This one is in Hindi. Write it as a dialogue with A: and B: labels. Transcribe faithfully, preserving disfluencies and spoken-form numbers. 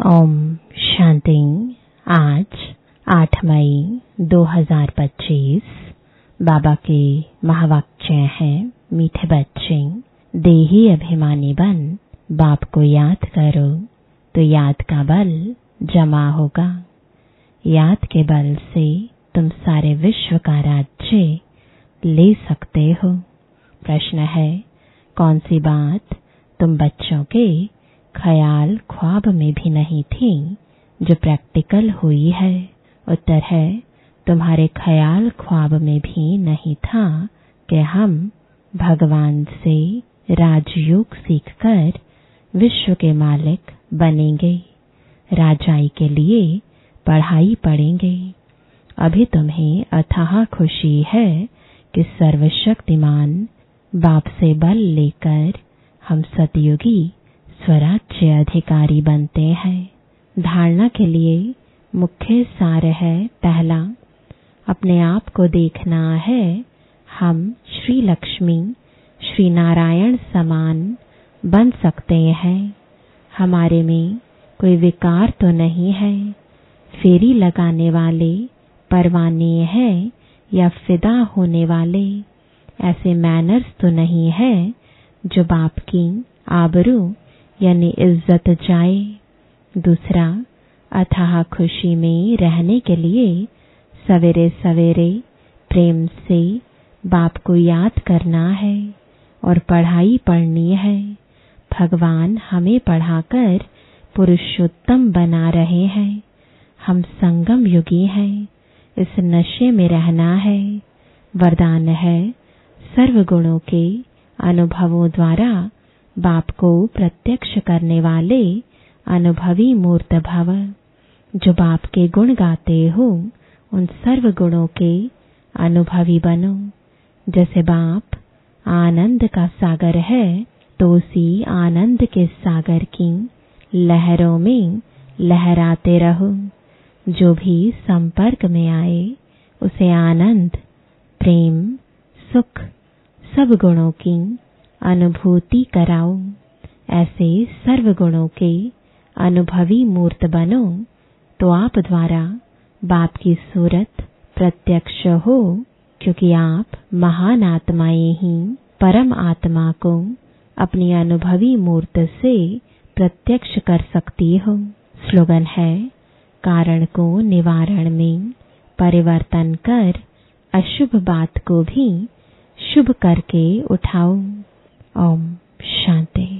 A: ओम शांति। आज आठ मई दो हज़ार पच्चीस बाबा के महावाक्य हैं, मीठे बच्चे, देही अभिमानी बन बाप को याद करो तो याद का बल जमा होगा। याद के बल से तुम सारे विश्व का राज्य ले सकते हो। प्रश्न है, कौन सी बात तुम बच्चों के ख्याल ख्वाब में भी नहीं थी जो प्रैक्टिकल हुई है? उत्तर है, तुम्हारे ख्याल ख्वाब में भी नहीं था कि हम भगवान से राजयोग सीखकर विश्व के मालिक बनेंगे, राजाई के लिए पढ़ाई पढ़ेंगे। अभी तुम्हें अथाह खुशी है कि सर्वशक्तिमान बाप से बल लेकर हम सतयुगी स्वराज्य अधिकारी बनते हैं। धारणा के लिए मुख्य सार है, पहला, अपने आप को देखना है हम श्री लक्ष्मी श्री नारायण समान बन सकते हैं। हमारे में कोई विकार तो नहीं है। फेरी लगाने वाले परवाने हैं या फिदा होने वाले ऐसे मैनर्स तो नहीं है जो बाप की आबरू यानी इज्जत जाए। दूसरा, अथाह खुशी में रहने के लिए सवेरे सवेरे प्रेम से बाप को याद करना है और पढ़ाई पढ़नी है। भगवान हमें पढ़ाकर पुरुषोत्तम बना रहे हैं। हम संगम युगी हैं, इस नशे में रहना है। वरदान है, सर्व गुणों के अनुभवों द्वारा बाप को प्रत्यक्ष करने वाले अनुभवी मूर्त भव। जो बाप के गुण गाते हो उन सर्व गुणों के अनुभवी बनो। जैसे बाप आनंद का सागर है तो उसी आनंद के सागर की लहरों में लहराते रहो। जो भी संपर्क में आए उसे आनंद, प्रेम, सुख सब गुणों की अनुभूति कराओ। ऐसे सर्व गुणों के अनुभवी मूर्त बनो तो आप द्वारा बाप की सूरत प्रत्यक्ष हो, क्योंकि आप महान आत्माएं ही परम आत्मा को अपनी अनुभवी मूर्त से प्रत्यक्ष कर सकती हो। स्लोगन है, कारण को निवारण में परिवर्तन कर अशुभ बात को भी शुभ करके उठाओ। ओम शांति।